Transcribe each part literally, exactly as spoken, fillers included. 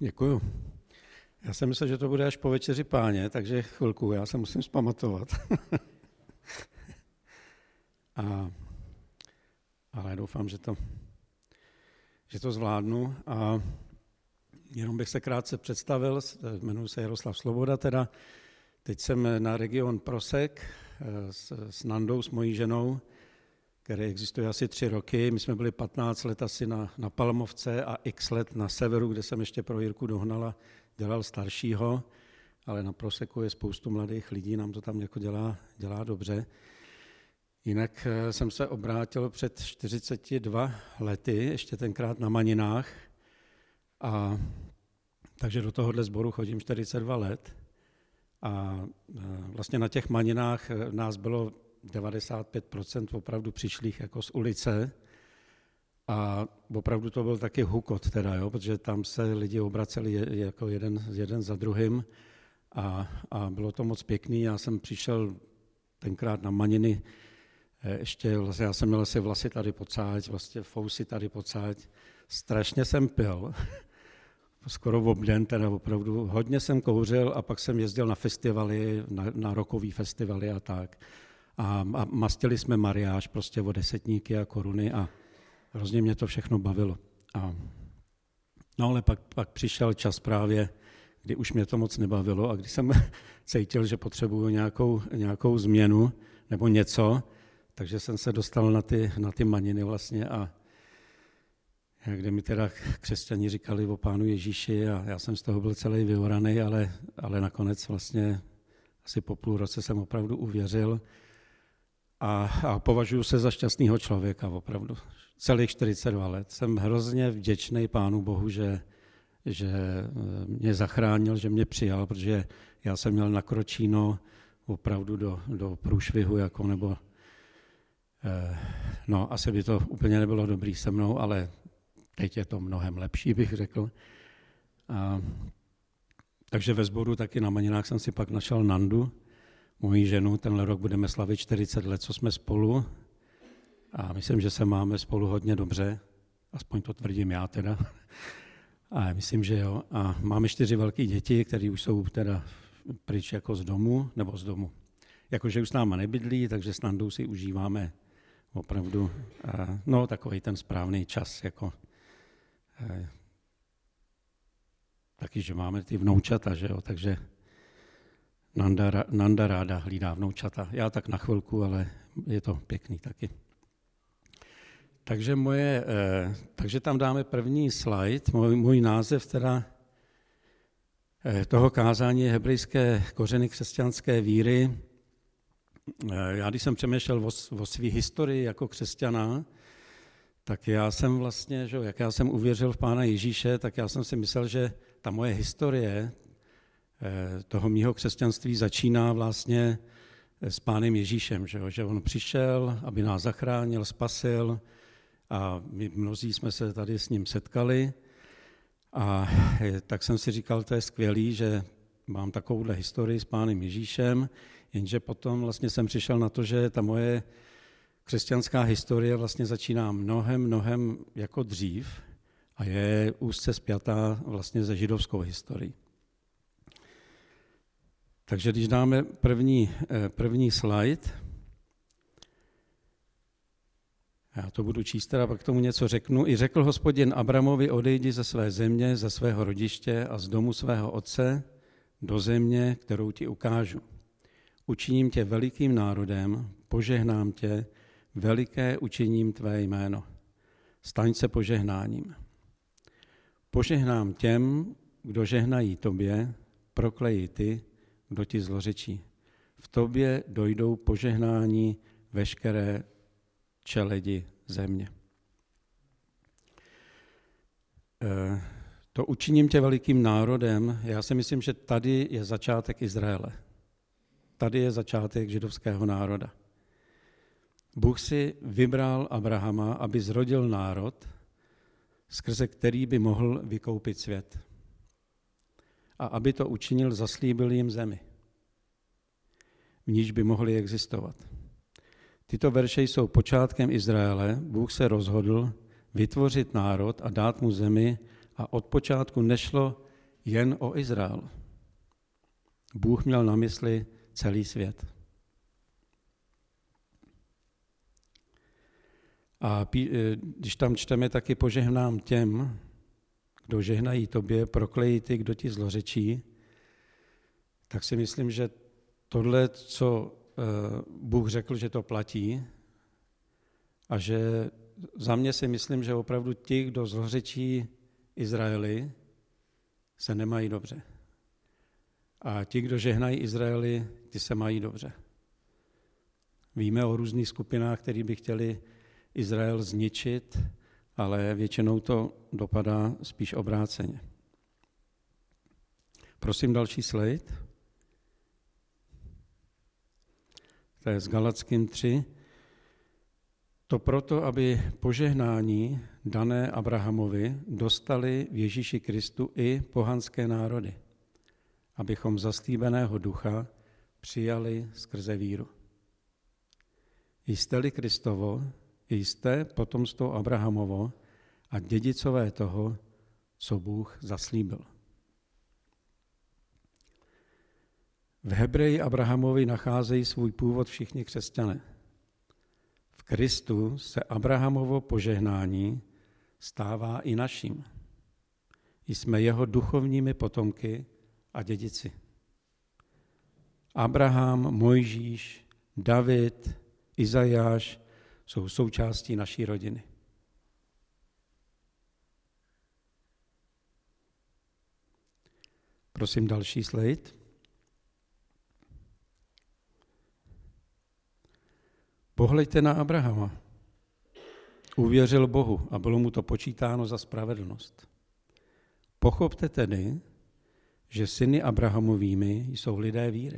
Děkuju. Já jsem myslel, že to bude až po večeři Páně, takže chvilku, já se musím zpamatovat. a, ale doufám, že to, že to zvládnu. A jenom bych se krátce představil, jmenuji se Jaroslav Sloboda teda. Teď jsem na region Prosek s, s Nandou, s mojí ženou, který existuje asi tři roky. My jsme byli patnáct let asi na, na Palmovce a x let na severu, kde jsem ještě pro Jirku Dohnala dělal staršího, ale na Proseku je spoustu mladých lidí, nám to tam jako dělá, dělá dobře. Jinak jsem se obrátil před čtyřiceti dvěma lety, ještě tenkrát na Maninách, a takže do tohohle sboru chodím čtyřicet dva let. A vlastně na těch Maninách nás bylo devadesát pět procent opravdu přišlých jako z ulice a opravdu to byl taky hukot teda, jo, protože tam se lidi obraceli jako jeden, jeden za druhým a, a bylo to moc pěkný. Já jsem přišel tenkrát na Maniny, ještě vlastně já jsem měl asi vlasy tady pocáť, vlastně fousy tady pocáť, strašně jsem pil, skoro v obden, teda opravdu hodně jsem kouřil a pak jsem jezdil na festivaly, na, na rockový festivaly a tak. A, a mastili jsme mariáž prostě o desetníky a koruny a hrozně mě to všechno bavilo. A, no ale pak, pak přišel čas právě, kdy už mě to moc nebavilo a když jsem cítil, že potřebuju nějakou, nějakou změnu nebo něco, takže jsem se dostal na ty, na ty Maniny vlastně a kde mi teda křesťani říkali o Pánu Ježíši a já jsem z toho byl celý vyoraný, ale, ale nakonec vlastně asi po půl roce jsem opravdu uvěřil a, a považuji se za šťastného člověka opravdu. Celých čtyřicet dva let. Jsem hrozně vděčný Pánu Bohu, že, že mě zachránil, že mě přijal, protože já jsem měl nakročíno opravdu do, do průšvihu, jako nebo eh, no asi by to úplně nebylo dobrý se mnou, ale teď je to mnohem lepší, bych řekl. A, takže ve sboru taky na Maninách jsem si pak našel Nandu, moji ženu. Tenhle rok budeme slavit čtyřicet let, co jsme spolu. A myslím, že se máme spolu hodně dobře. Aspoň to tvrdím já teda. A myslím, že jo. A máme čtyři velké děti, které už jsou teda pryč jako z domu, nebo z domu. Jakože už s náma nebydlí, takže s Nandou si užíváme opravdu, no takový ten správný čas, jako taky, že máme ty vnoučata, že jo, takže Nanda, Nanda ráda hlídá vnoučata. Já tak na chvilku, ale je to pěkný taky. Takže moje, eh, takže tam dáme první slide, můj, můj název teda eh, toho kázání je hebrejské kořeny křesťanské víry. Eh, já když jsem přemýšlel o, o své historii jako křesťana, tak já jsem vlastně, že, jak já jsem uvěřil v Pána Ježíše, tak já jsem si myslel, že ta moje historie toho mýho křesťanství začíná vlastně s Pánem Ježíšem, že, že on přišel, aby nás zachránil, spasil a my mnozí jsme se tady s ním setkali a tak jsem si říkal, to je skvělý, že mám takovouhle historii s Pánem Ježíšem, jenže potom vlastně jsem přišel na to, že ta moje křesťanská historie vlastně začíná mnohem, mnohem jako dřív a je úzce spjatá vlastně se židovskou historií. Takže když dáme první, první slide, já to budu číst, teda pak k tomu něco řeknu. I řekl Hospodin Abramovi, odejdi ze své země, ze svého rodiště a z domu svého otce do země, kterou ti ukážu. Učiním tě velikým národem, požehnám tě, veliké učiním tvé jméno. Staň se požehnáním. Požehnám těm, kdo žehnají tobě, prokleji ty, kdo ti zlořečí. V tobě dojdou požehnání veškeré čeledi země. E, to učiním tě velikým národem, já si myslím, že tady je začátek Izraele. Tady je začátek židovského národa. Bůh si vybral Abrahama, aby zrodil národ, skrze který by mohl vykoupit svět. A aby to učinil, zaslíbil jim zemi, v níž by mohli existovat. Tyto verše jsou počátkem Izraele. Bůh se rozhodl vytvořit národ a dát mu zemi a od počátku nešlo jen o Izrael. Bůh měl na mysli celý svět. A když tam čteme, taky požehnám těm, kdo žehnají tobě, proklejí ty, kdo ti zlořečí, tak si myslím, že tohle, co Bůh řekl, že to platí a že za mě si myslím, že opravdu ti, kdo zlořečí Izraeli, se nemají dobře. A ti, kdo žehnají Izraeli, ty se mají dobře. Víme o různých skupinách, které by chtěli Izrael zničit, ale většinou to dopadá spíš obráceně. Prosím další slide. To je z Galatským tři. To proto, aby požehnání dané Abrahamovi dostali v Ježíši Kristu i pohanské národy, abychom zaslíbeného ducha přijali skrze víru. Jste-li Kristovo, jste potomstvo Abrahamovo a dědicové toho, co Bůh zaslíbil. V Hebreji Abrahamovi nacházejí svůj původ všichni křesťané. V Kristu se Abrahamovo požehnání stává i naším. Jsme jeho duchovními potomky a dědici. Abraham, Mojžíš, David, Izajáš jsou součástí naší rodiny. Prosím další slide. Pohleďte na Abrahama. Uvěřil Bohu a bylo mu to počítáno za spravedlnost. Pochopte tedy, že syny Abrahamovými jsou lidé víry.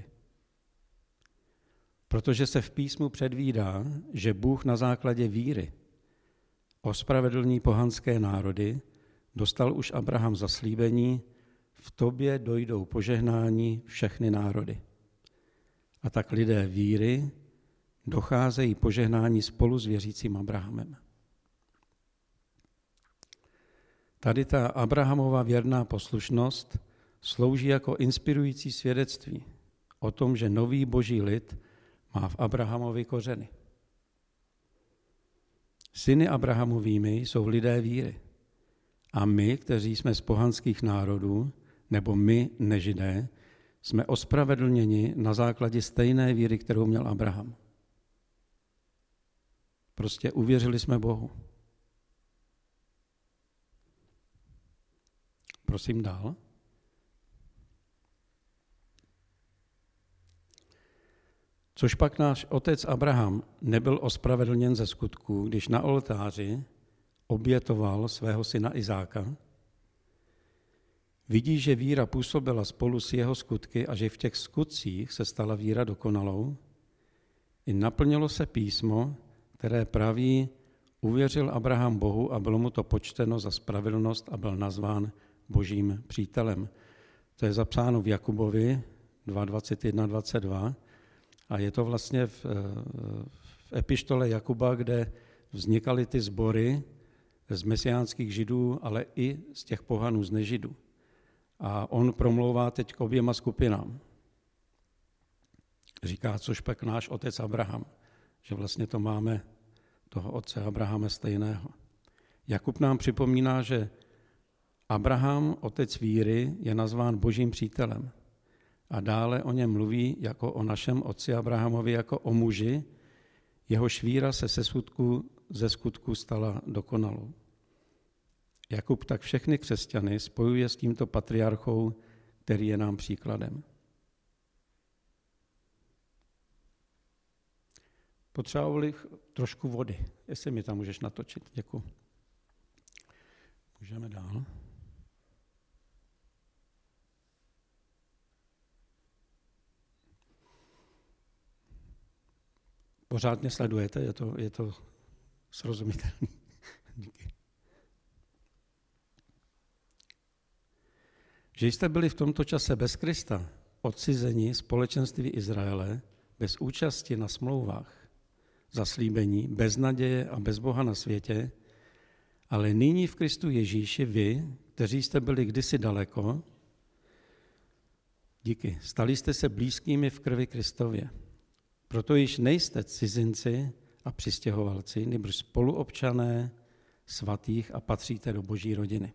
Protože se v písmu předvídá, že Bůh na základě víry ospravedlní pohanské národy, dostal už Abraham zaslíbení, v tobě dojdou požehnání všechny národy. A tak lidé víry docházejí požehnání spolu s věřícím Abrahamem. Tady ta Abrahamova věrná poslušnost slouží jako inspirující svědectví o tom, že nový boží lid má v Abrahamovi kořeny. Syny Abrahamovými jsou lidé víry. A my, kteří jsme z pohanských národů, nebo my, nežidé, jsme ospravedlněni na základě stejné víry, kterou měl Abraham. Prostě uvěřili jsme Bohu. Prosím dál. Což pak náš otec Abraham nebyl ospravedlněn ze skutků, když na oltáři obětoval svého syna Izáka. Vidí, že víra působila spolu s jeho skutky a že v těch skutcích se stala víra dokonalou. I naplnilo se písmo, které praví, uvěřil Abraham Bohu a bylo mu to počteno za spravedlnost a byl nazván božím přítelem. To je zapsáno v Jakubovi dva dvacet jedna dvacet dva a je to vlastně v, v epištole Jakuba, kde vznikaly ty sbory z mesiánských židů, ale i z těch pohanů, z nežidů. A on promlouvá teď k oběma skupinám. Říká, což pak náš otec Abraham, že vlastně to máme toho otce Abrahama stejného. Jakub nám připomíná, že Abraham, otec víry, je nazván božím přítelem. A dále o něm mluví jako o našem otci Abrahamovi, jako o muži, jehož víra se ze skutku, ze skutku stala dokonalou. Jakub tak všechny křesťany spojuje s tímto patriarchou, který je nám příkladem. Potřeboval bych trošku vody, jestli mi tam můžeš natočit. Děkuji. Můžeme dál. Pořád mě sledujete, je to, je to srozumitelné. Díky. Že jste byli v tomto čase bez Krista, odcizeni společenství Izraele, bez účasti na smlouvách, zaslíbení, bez naděje a bez Boha na světě, ale nyní v Kristu Ježíši vy, kteří jste byli kdysi daleko, Díky. Stali jste se blízkými v krvi Kristově. Proto již nejste cizinci a přistěhovalci, nýbrž spoluobčané svatých a patříte do Boží rodiny.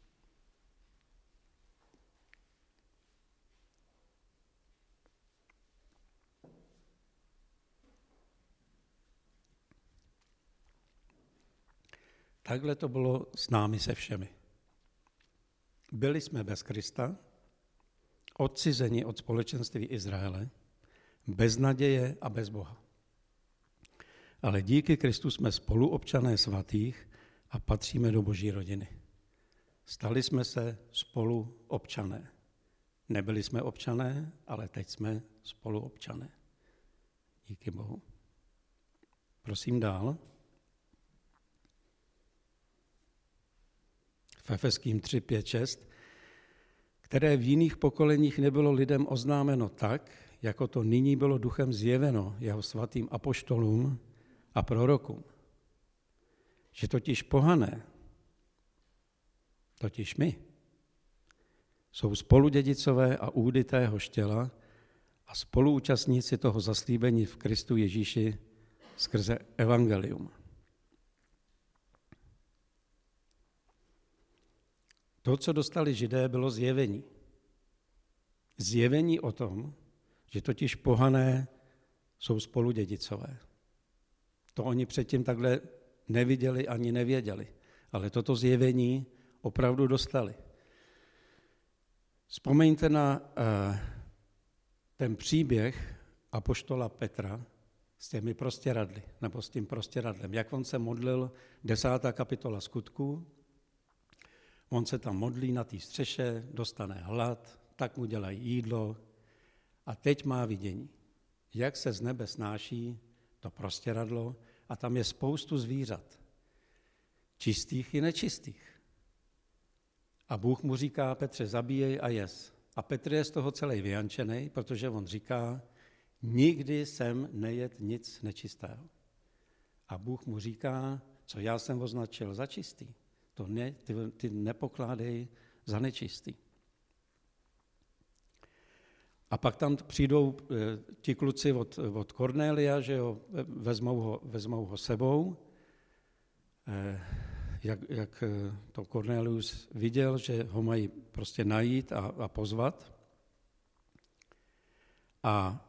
Takhle to bylo s námi se všemi. Byli jsme bez Krista, odcizeni od společenství Izraele, bez naděje a bez Boha. Ale díky Kristu jsme spoluobčané svatých a patříme do Boží rodiny. Stali jsme se spoluobčané. Nebyli jsme občané, ale teď jsme spoluobčané. Díky Bohu. Prosím dál. V Efeským tři, pět, šest, které v jiných pokoleních nebylo lidem oznámeno tak, jako to nyní bylo duchem zjeveno jeho svatým apoštolům a prorokům. Že totiž pohané, totiž my, jsou spoludědicové a údy téhož těla a spoluúčastníci toho zaslíbení v Kristu Ježíši skrze evangelium. To, co dostali Židé, bylo zjevení. Zjevení o tom, že totiž pohané jsou spoludědicové. To oni předtím takhle neviděli ani nevěděli, ale toto zjevení opravdu dostali. Vzpomeňte na uh, ten příběh apoštola Petra s těmi prostěradly, nebo s tím prostěradlem, jak on se modlil, desátá kapitola Skutků. On se tam modlí na té střeše, dostane hlad, tak mu dělají jídlo a teď má vidění, jak se z nebe snáší to prostěradlo a tam je spoustu zvířat, čistých i nečistých. A Bůh mu říká, Petře, zabíjej a jes. A Petr je z toho celý vyjančený, protože on říká, nikdy jsem nejet nic nečistého. A Bůh mu říká, co já jsem označil za čistý. To ne, ty, ty nepokládej za nečistý. A pak tam přijdou ti kluci od, od Kornélia, že jo, vezmou ho, vezmou ho sebou. Jak, jak to Kornélius viděl, že ho mají prostě najít a, a pozvat. A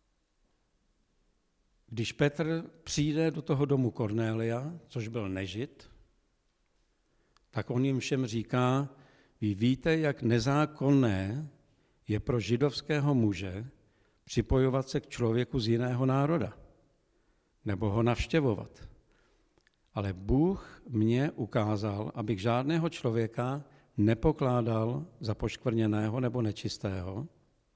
když Petr přijde do toho domu Kornélia, což byl nežid, tak on jim všem říká, vy víte, jak nezákonné je pro židovského muže připojovat se k člověku z jiného národa, nebo ho navštěvovat. Ale Bůh mě ukázal, abych žádného člověka nepokládal za poškvrněného nebo nečistého.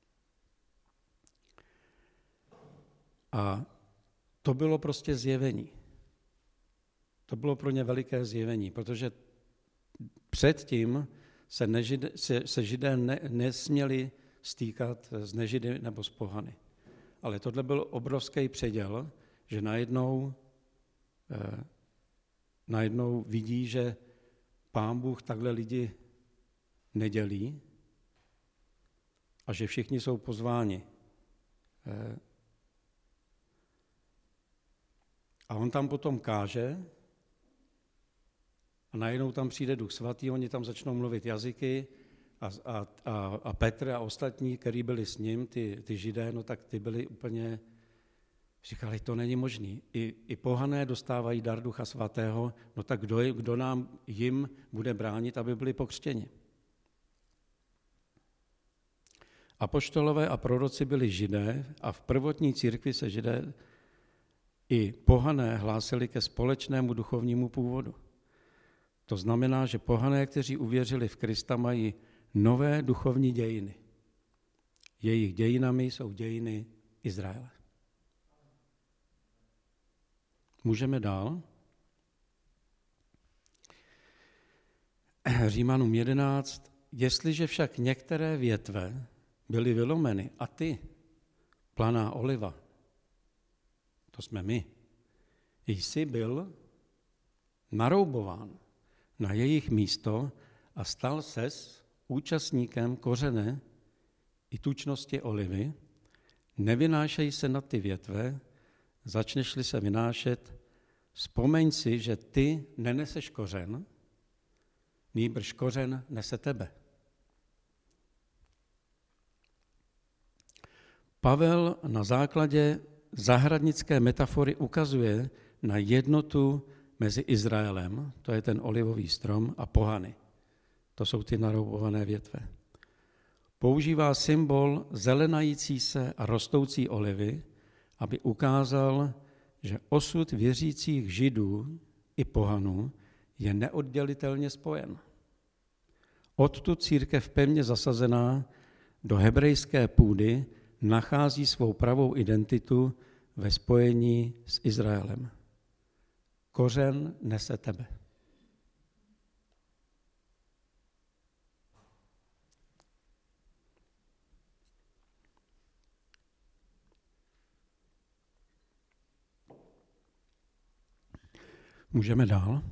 A to bylo prostě zjevení. To bylo pro ně veliké zjevení, protože předtím se, nežidé, se, se židé ne, nesměli stýkat s nežidy nebo s pohany. Ale tohle byl obrovský předěl, že najednou, eh, najednou vidí, že Pán Bůh takhle lidi nedělí a že všichni jsou pozváni. Eh, a on tam potom káže, a najednou tam přijde Duch Svatý, oni tam začnou mluvit jazyky a, a, a, a Petr a ostatní, kteří byli s ním, ty, ty židé, no tak ty byli úplně, říkali, to není možný. I, i pohané dostávají dar Ducha Svatého, no tak kdo, je, kdo nám jim bude bránit, aby byli pokřtěni. Apoštolové a proroci byli židé a v prvotní církvi se židé i pohané hlásili ke společnému duchovnímu původu. To znamená, že pohané, kteří uvěřili v Krista, mají nové duchovní dějiny. Jejich dějinami jsou dějiny Izraele. Můžeme dál. Římanům jedenáct. Jestliže však některé větve byly vylomeny a ty, planá oliva, to jsme my, jsi byl naroubován na jejich místo a stal ses účastníkem kořene, i tučnosti olivy, nevynášej se na ty větve, začneš-li se vynášet, vzpomeň si, že ty neneseš kořen, nýbrž kořen nese tebe. Pavel na základě zahradnické metafory ukazuje na jednotu mezi Izraelem, to je ten olivový strom, a pohany. To jsou ty naroubované větve. Používá symbol zelenající se a rostoucí olivy, aby ukázal, že osud věřících Židů i pohanů je neoddělitelně spojen. Odtud církev pevně zasazená do hebrejské půdy nachází svou pravou identitu ve spojení s Izraelem. Kořen nese tebe. Můžeme dál.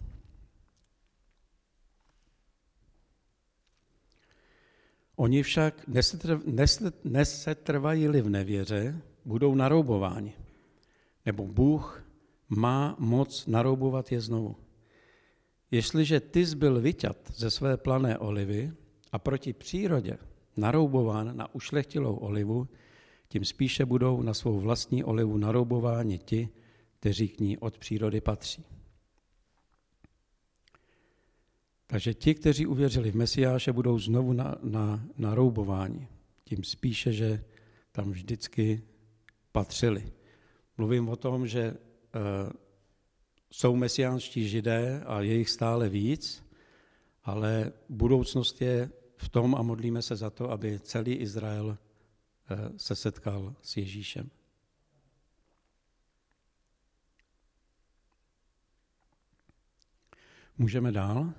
Oni však nesetrvají-li v nevěře, budou naroubováni. Nebo Bůh má moc naroubovat je znovu. Jestliže ty byl vyťat ze své plané olivy a proti přírodě naroubován na ušlechtilou olivu, tím spíše budou na svou vlastní olivu naroubováni ti, kteří k ní od přírody patří. Takže ti, kteří uvěřili v Mesiáše, budou znovu na, na, naroubováni. Tím spíše, že tam vždycky patřili. Mluvím o tom, že e, jsou mesiánští Židé a je jich stále víc, ale budoucnost je v tom a modlíme se za to, aby celý Izrael e, se setkal s Ježíšem. Můžeme dál?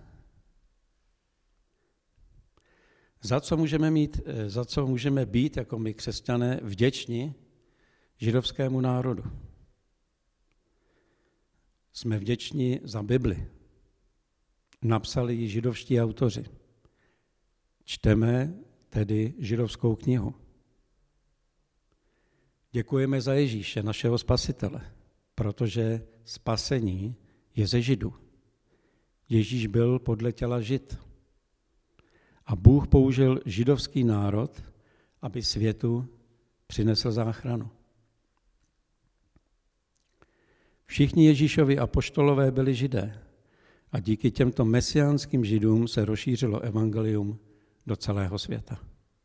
Za co můžeme mít, za co můžeme být jako my křesťané vděční židovskému národu? Jsme vděční za Bibli. Napsali ji židovští autoři. Čteme tedy židovskou knihu. Děkujeme za Ježíše, našeho spasitele, protože spasení je ze Židů. Ježíš byl podle těla Žid. A Bůh použil židovský národ, aby světu přinesl záchranu. Všichni Ježíšovi apoštolové byli Židé a díky těmto mesiánským Židům se rozšířilo evangelium do celého světa.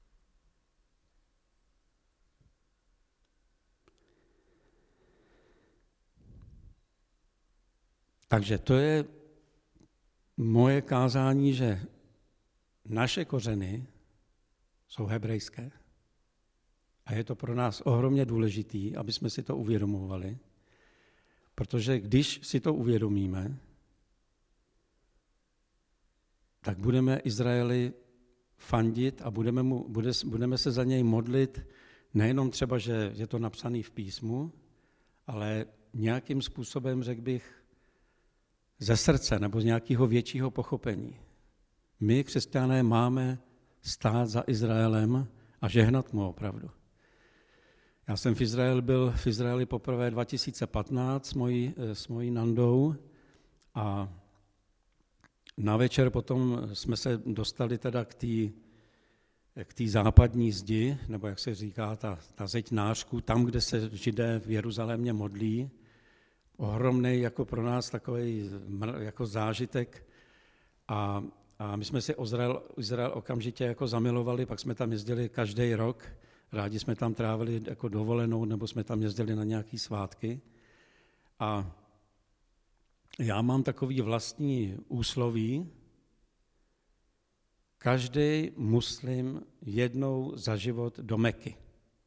Takže to je moje kázání, že naše kořeny jsou hebrejské. A je to pro nás ohromně důležitý, aby jsme si to uvědomovali, protože když si to uvědomíme, tak budeme Izraeli fandit a budeme, mu, bude, budeme se za něj modlit, nejenom třeba, že je to napsané v písmu, ale nějakým způsobem, řekl bych, ze srdce nebo z nějakého většího pochopení. My, křesťané, máme stát za Izraelem a žehnat mu opravdu. Já jsem v Izraeli byl v Izraeli poprvé dva tisíce patnáct s mojí, s mojí Nandou a na večer potom jsme se dostali teda k té k té západní zdi, nebo jak se říká, ta, ta zeď nářků, tam, kde se Židé v Jeruzalémě modlí. Ohromný jako pro nás takový jako zážitek a A my jsme si Izrael, Izrael okamžitě jako zamilovali, pak jsme tam jezdili každý rok, rádi jsme tam trávili jako dovolenou, nebo jsme tam jezdili na nějaké svátky. A já mám takový vlastní úsloví, každý muslim jednou za život do Meky.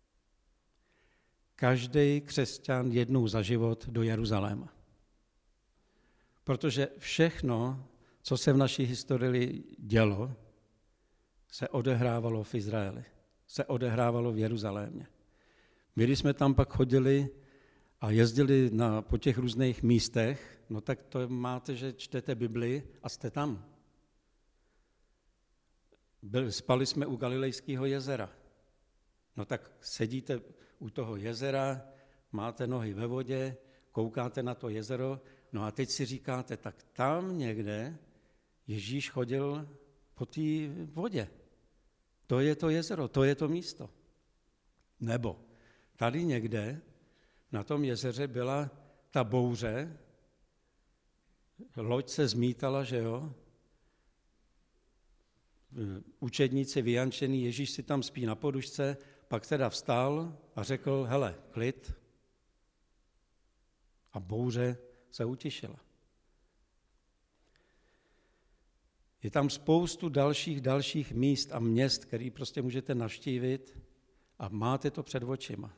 Každý křesťan jednou za život do Jeruzaléma. Protože všechno, co se v naší historii dělo, se odehrávalo v Izraeli, se odehrávalo v Jeruzalémě. My, když jsme tam pak chodili a jezdili na, po těch různých místech, no tak to máte, že čtete Bibli a jste tam. Byli, spali jsme u Galilejského jezera. No tak sedíte u toho jezera, máte nohy ve vodě, koukáte na to jezero, no a teď si říkáte, tak tam někde Ježíš chodil po té vodě. To je to jezero, to je to místo. Nebo tady někde na tom jezeře byla ta bouře, loď se zmítala, že jo? Učedníci vyjančený, Ježíš si tam spí na podušce, pak teda vstal a řekl, hele, klid. A bouře se utišila. Je tam spoustu dalších, dalších míst a měst, které prostě můžete navštívit a máte to před očima.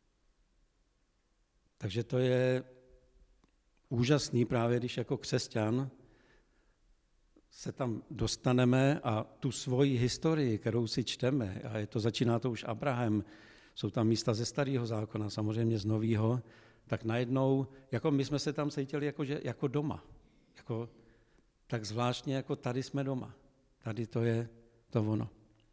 Takže to je úžasný právě, když jako křesťan se tam dostaneme a tu svoji historii, kterou si čteme, a je to, začíná to už Abraham, jsou tam místa ze starého zákona, samozřejmě z nového, tak najednou, jako my jsme se tam cítili jako, že, jako doma. Jako, tak zvláštně jako tady jsme doma. Tady to je to ono.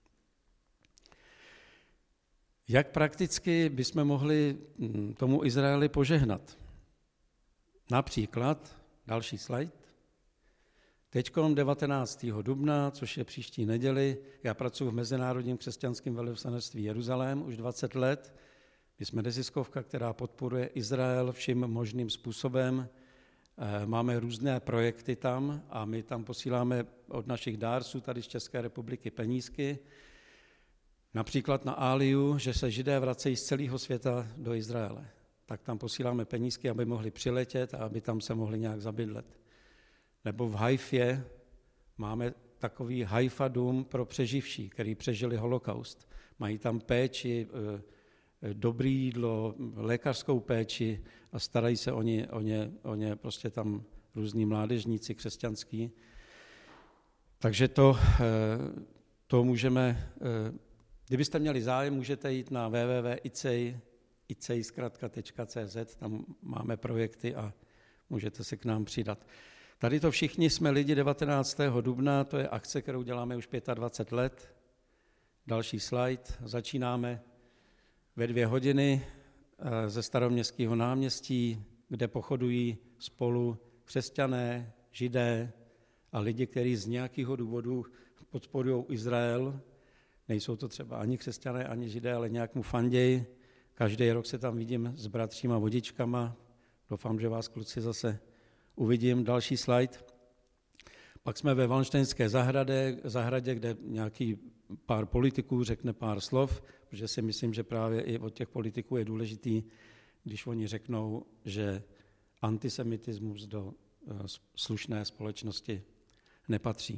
Jak prakticky bychom mohli tomu Izraeli požehnat? Například, další slide, teďkom devatenáctého dubna, což je příští neděli, já pracuji v Mezinárodním křesťanském velvyslanectví Jeruzalém už dvacet let. My jsme neziskovka, která podporuje Izrael vším možným způsobem. Máme různé projekty tam a my tam posíláme od našich dárců tady z České republiky penízky. Například na Áliu, že se Židé vracejí z celého světa do Izraele. Tak tam posíláme penízky, aby mohli přiletět a aby tam se mohli nějak zabydlet. Nebo v Haifě máme takový Haifa dům pro přeživší, který přežili holokaust. Mají tam péči, dobré jídlo, lékařskou péči a starají se o ně, o ně, o ně prostě tam různí mládežníci křesťanský. Takže to, to můžeme, kdybyste měli zájem, můžete jít na w w w tečka icej, icej tečka c z, tam máme projekty a můžete se k nám přidat. Tady to všichni jsme lidi devatenáctého dubna, to je akce, kterou děláme už dvacet pět let. Další slide, začínáme ve dvě hodiny ze Staroměstského náměstí, kde pochodují spolu křesťané, Židé a lidi, kteří z nějakého důvodu podporují Izrael. Nejsou to třeba ani křesťané, ani Židé, ale nějak mu fanděj. Každý rok se tam vidím s bratříma vodičkama. Doufám, že vás kluci zase uvidím. Další slide. Pak jsme ve Valštejnské zahradě, zahradě, kde nějaký pár politiků řekne pár slov, protože si myslím, že právě i od těch politiků je důležitý, když oni řeknou, že antisemitismus do slušné společnosti nepatří.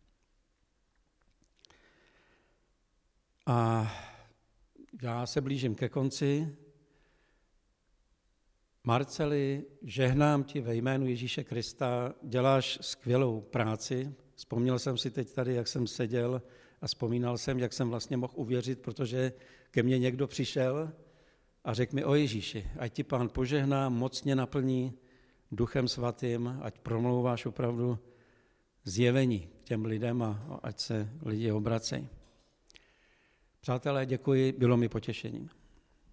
A já se blížím ke konci. Marceli, žehnám ti ve jménu Ježíše Krista, děláš skvělou práci. Vzpomněl jsem si teď tady, jak jsem seděl a vzpomínal jsem, jak jsem vlastně mohl uvěřit, protože ke mně někdo přišel a řekl mi o Ježíši, ať ti Pán požehná, mocně naplní Duchem Svatým, ať promlouváš opravdu zjevení k těm lidem a ať se lidi obracejí. Přátelé, děkuji, bylo mi potěšením.